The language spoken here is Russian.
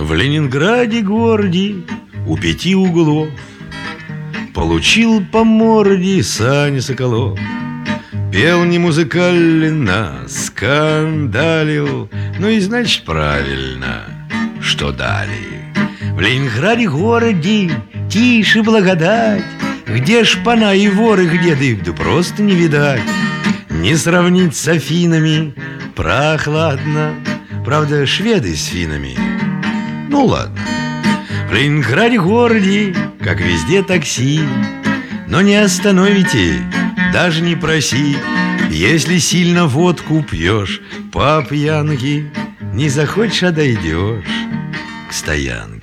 В Ленинграде городе у 5 углов получил по морде Саня Соколов. Пел не музыкально, скандалил, ну и значит правильно, что дали. В Ленинграде городе тише благодать, где шпана и воры, где да их да просто не видать. Не сравнить с Афинами, прохладно, правда, шведы с финнами. Ну ладно. В Ленинграде городе, как везде, такси, но не остановите, даже не проси. Если сильно водку пьешь по пьянке, не захочешь, а дойдешь к стоянке.